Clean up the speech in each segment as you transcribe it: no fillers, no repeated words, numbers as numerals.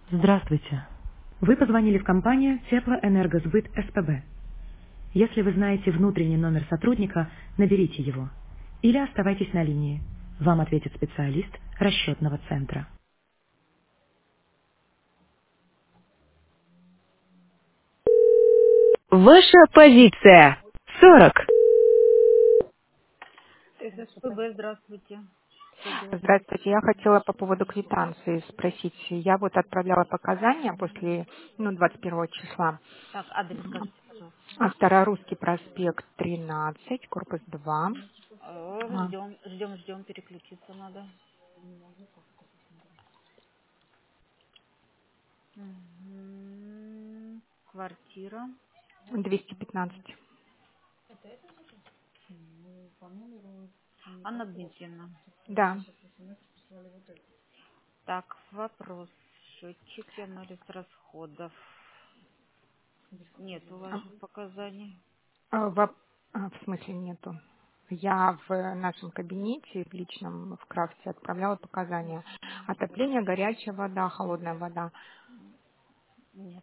Здравствуйте. Вы позвонили в компанию Теплоэнергосбыт СПБ. Если вы знаете внутренний номер сотрудника, наберите его. Или оставайтесь на линии. Вам ответит специалист расчетного центра. Ваша позиция. 40. ССПБ, здравствуйте. Что делать? Здравствуйте. Я хотела по поводу квитанции спросить. Я вот отправляла показания после 21 числа. Так, адрес скажите, пожалуйста. Старорусский проспект 13, корпус 2. Ждем, переключиться надо. Квартира. 215. Анна Дмитриевна. Да. Так, вопрос. Счетчики, анализ расходов. Нет у ваших показаний. В смысле нету. Я в нашем кабинете, в личном, в крафте отправляла показания. Отопление, горячая вода, холодная вода. Нет.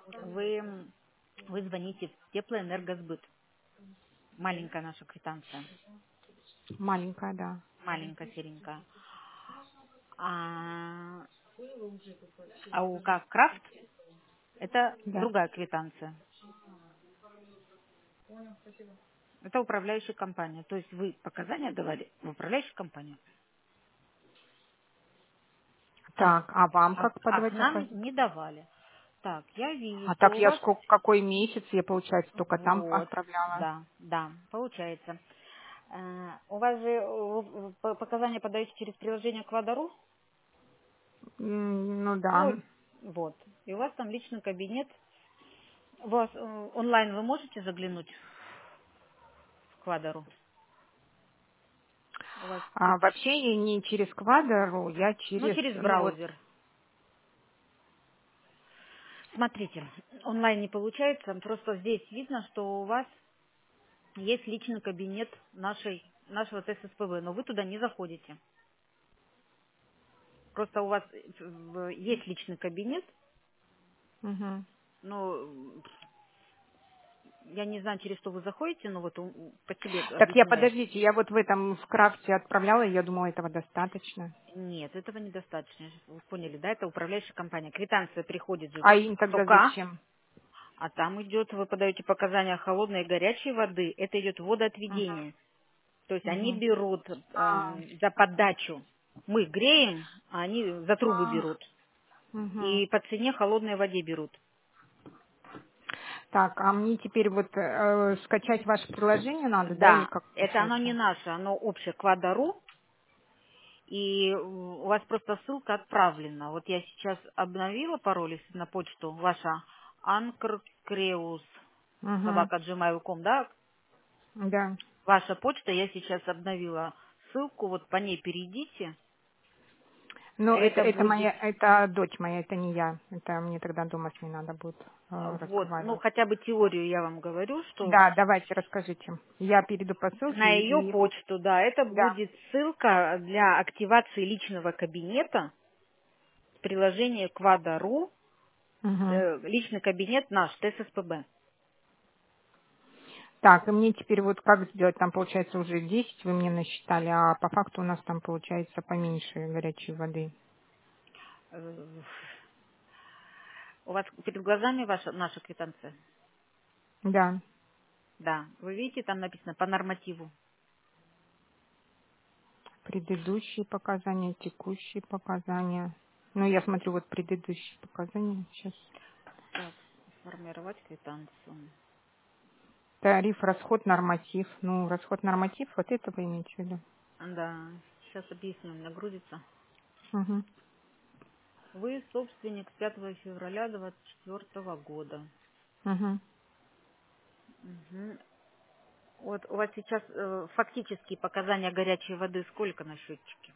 Вы звоните в Теплоэнергосбыт. Маленькая наша квитанция. Маленькая, да. Маленькая, серенькая. А у как крафт это Да. другая квитанция. Это управляющая компания. То есть вы показания давали в управляющую компанию, Так, а вам как а к подавать нам вопрос? не давали. Так, я вижу, А что так у я вас сколько, какой месяц я, получается, только там вот, отправляла. да, получается. У вас же показания подаете через приложение Квадару? Ну да. Ну, вот. И у вас там личный кабинет. У вас онлайн вы можете заглянуть в Квадару? У вас, А вообще я не через Квадро, я ну, через, через ну вот, браузер. Смотрите, онлайн не получается, просто здесь видно, что у вас есть личный кабинет нашего ТССПВ, но вы туда не заходите. Просто у вас есть личный кабинет, мгм. но я не знаю, через что вы заходите, но вот по себе Так я, объясняю. подождите, я вот в этом в крафте отправляла, и я думала, этого достаточно. Нет, этого недостаточно. Вы поняли, да? Это управляющая компания. Квитанция приходит же А им в тогда СОК, зачем? а там идет, вы подаете показания холодной и горячей воды, это идет Мгм. водоотведение. То есть они Мгм. берут А, за подачу. Мы греем, а они за трубы а, берут. мгм. И по цене холодной воде берут. Так, а мне теперь вот скачать ваше приложение надо, да, или Да, как это оно не получается? наше, оно общее Квадару. И у вас просто ссылка отправлена. Вот я сейчас обновила пароль если на почту ваша ankrkreus Угу. @gmail.com, да? Да. Ваша почта, я сейчас обновила ссылку, вот по ней перейдите. Ну, Это это будет, моя, это дочь моя, это не я. Это мне тогда дома с ней надо будет вот, ну разговаривать. хотя бы теорию я вам говорю, что Да, давайте расскажите. Я перейду по ссылке на ее и почту, да, это да. будет ссылка для активации личного кабинета в приложении Квада.ру, Мгм. личный кабинет наш, ТССПБ. Так, и мне теперь вот как сделать? Там получается уже 10 вы мне насчитали, а по факту у нас там получается поменьше горячей воды. Э, У вас перед глазами наша квитанция? Да, Да. Вы видите, там написано по нормативу. предыдущие показания, текущие показания. Ну, я смотрю вот предыдущие показания сейчас. Так, сформировать квитанцию. Тариф, расход, норматив. Ну, расход, норматив, вот это вы имеете в виду? Да, сейчас объясню, у меня грузится. Угу. Вы собственник с 5 февраля 2024 года. Угу. Мгм. Вот у вас сейчас фактические показания горячей воды сколько на счетчике?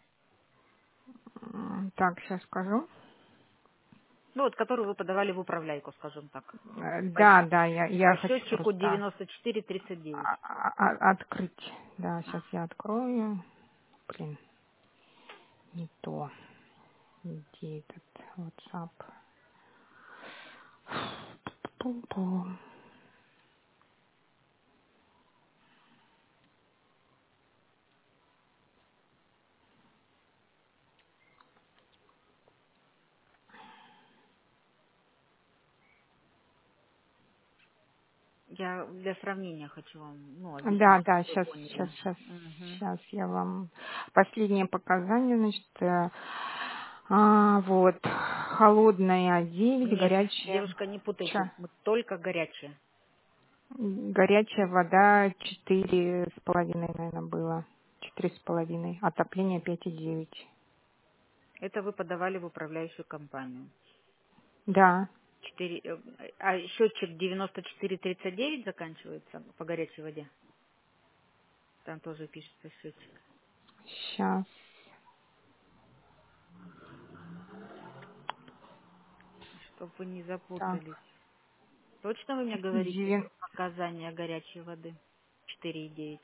Так, сейчас скажу. Ну вот, которую вы подавали в управляйку, скажем так. По, Да, да, по я хочу счетчику просто 94,39. открыть. Да, А, сейчас я открою. Блин, не то. Где этот WhatsApp? Пу-пу. Я для сравнения хочу вам, ну, Да, объяснить, да, чтобы вы сейчас, поняли. Мгм. я вам последние показания, значит, вот, холодная 9, Нет, горячая, девушка, не путайте, чё? мы только горячие. Горячая вода 4,5, наверное, было. 4,5. Отопление 5,9. Это вы подавали в управляющую компанию. Да. А счетчик 9439 заканчивается по горячей воде? Там тоже пишется счетчик. Сейчас. Чтобы вы не Так. запутались. Точно вы мне говорите Девин- показания горячей воды? 4,9.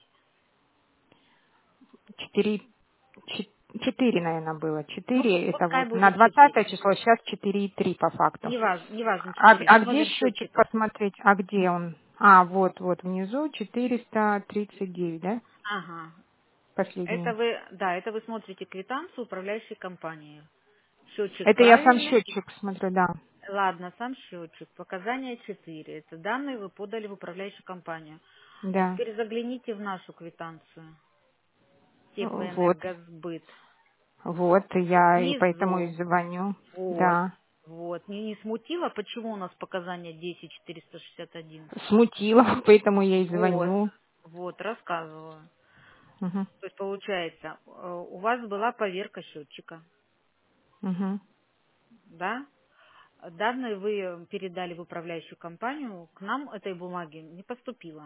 4, 4, наверное, было. Ну, 4 это пускай вот на будет 4. 20 число, сейчас 4,3 по факту. Неважно А, 4. а где Смотрим счетчик счетчик. посмотреть? А где он? А, вот внизу 439, да? Ага. Последний. Это вы смотрите квитанцию управляющей компании. Счетчик Это я сам правильный. счетчик смотрю, да. Ладно, сам счетчик. Показания 4. Это данные вы подали в управляющую компанию. А Да. теперь загляните в нашу квитанцию. Вот. Теплоэнергосбыт. Вот, я и поэтому и Внизу. звоню. Вот. Да. Вот. Не смутило, почему у нас показания 10461? Смутила, поэтому я и Вот. звоню. Вот, рассказываю. Угу. То есть получается, у вас была поверка счетчика, Угу. да? Данные вы передали в управляющую компанию, к нам этой бумаги не поступило,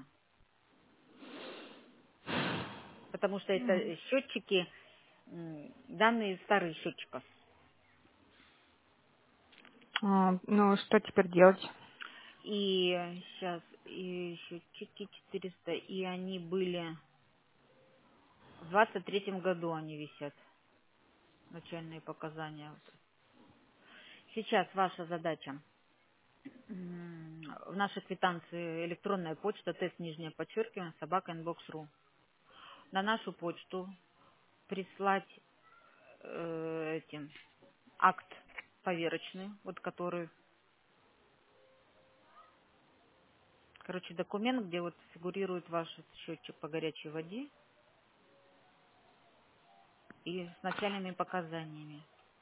потому что это счетчики, данные старых счетчиков. Ну, что теперь делать? И сейчас, и счетчики 400, и они были, в 23-м году они висят, начальные показания. Сейчас ваша задача. В нашей квитанции электронная почта, тест нижнее подчеркивание, собака.inbox.ru. На нашу почту прислать акт поверочный, вот который, короче, документ, где вот фигурирует ваш счетчик по горячей воде и с начальными показаниями.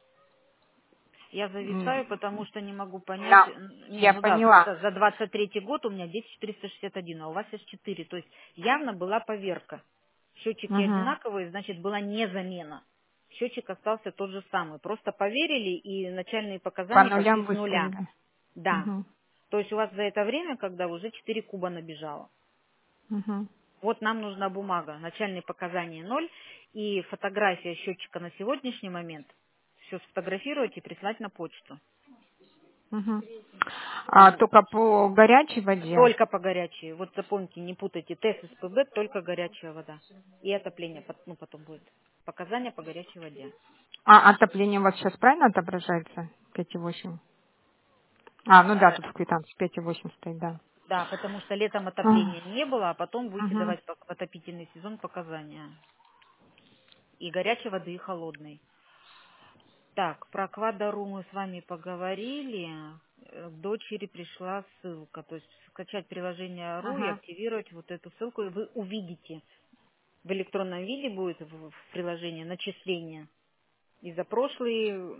Я зависаю, потому что не могу понять, Да, я поняла. просто за 23-й год у меня 10461, а у вас есть 4, то есть явно была поверка. Счетчики Угу. одинаковые, значит, была не замена. Счетчик остался тот же самый, просто поверили и начальные По показания пошли нулям с нуля. выставили. Да, Угу. то есть у вас за это время, когда уже 4 куба набежало. Угу. Вот нам нужна бумага, начальные показания 0 и фотография счетчика на сегодняшний момент. Все сфотографировать и прислать на почту. Угу. И Только по горячей воде. только по горячей. Вот запомните, не путайте. Тест СПБ, только горячая вода. И отопление потом будет. Показания по горячей воде. А отопление у вас сейчас правильно отображается? 5,8. Ну да, Э, тут в квитанции 5,8 стоит, да. Да, потому что летом А, отопления не было, а потом будете Мгм. давать в отопительный сезон показания. И горячей воды, и холодной. Так, про Квадару мы с вами поговорили. К дочери пришла ссылка. То есть скачать приложение РУ и Ага. активировать вот эту ссылку, и вы увидите. В электронном виде будет в приложении начисление. И за прошлые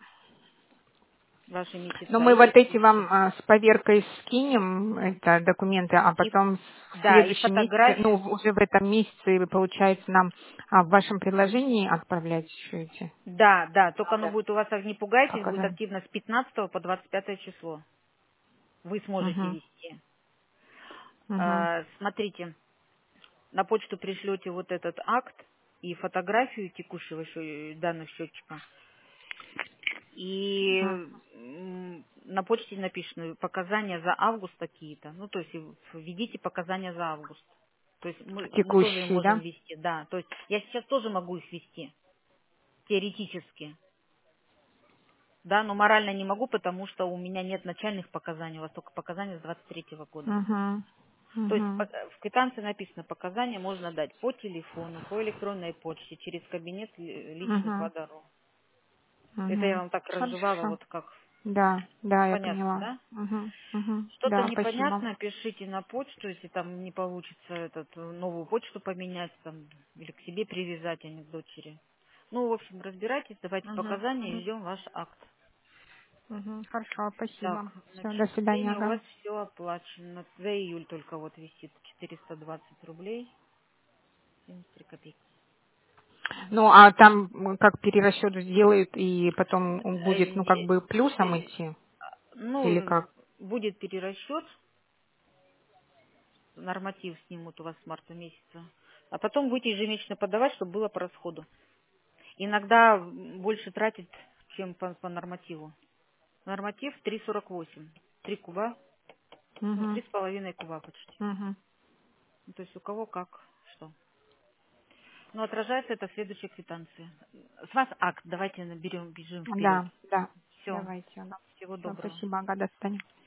ваши Но месяца, мы и вот за эти вам текущие. с поверкой скинем, это документы, а И, потом в да, и следующем месяце, ну, фотографию. уже в этом месяце, получается, нам в вашем приложении отправлять еще эти Да, да, только оно будет у вас, не пугайтесь, будет показания. активно с 15 по 25 число. Вы сможете Угу. вести. Угу. Смотрите, на почту пришлете вот этот акт и фотографию текущего данных счетчика. И на почте написано показания за август такие-то. Ну, то есть введите показания за август. То есть мы тоже их Текущий, можем да? ввести, да. То есть я сейчас тоже могу их ввести, теоретически. Да, но морально не могу, потому что у меня нет начальных показаний, у вас только показания с 23-го года. Угу. То есть Угу. в квитанции написано, показания можно дать по телефону, по электронной почте, через кабинет личных Угу. водоров. Это я Угу. вам так разжевала, Хорошо. вот как Да, да, я понятно, поняла. да? Угу. Угу. Что-то Да, спасибо. непонятно, пишите на почту, если там не получится новую почту поменять, там, или к себе привязать, а не к дочери. Ну, в общем, разбирайтесь, давайте Угу. показания и ждем ваш акт. Угу. Хорошо, Так, спасибо. Все, до свидания. начисление у Ага. вас все оплачено. За июль только вот висит 420 рублей 73 копейки. Ну, а там как перерасчет сделают, и потом он будет, ну, как Не- бы плюсом э, идти? Или Ну, как? будет перерасчет, норматив снимут у вас с марта месяца, а потом будете ежемесячно подавать, чтобы было по расходу. Иногда больше тратить, чем по нормативу. Норматив 3,48. 3 куба, ну, Угу. 3,5 куба почти. Угу. Ну, то есть у кого как, что. Но отражается это в следующей квитанции. С вас акт, давайте наберем, бежим вперед. Да, да. Все, Давайте. Ага. всего Все, доброго. спасибо. Ага, до свидания.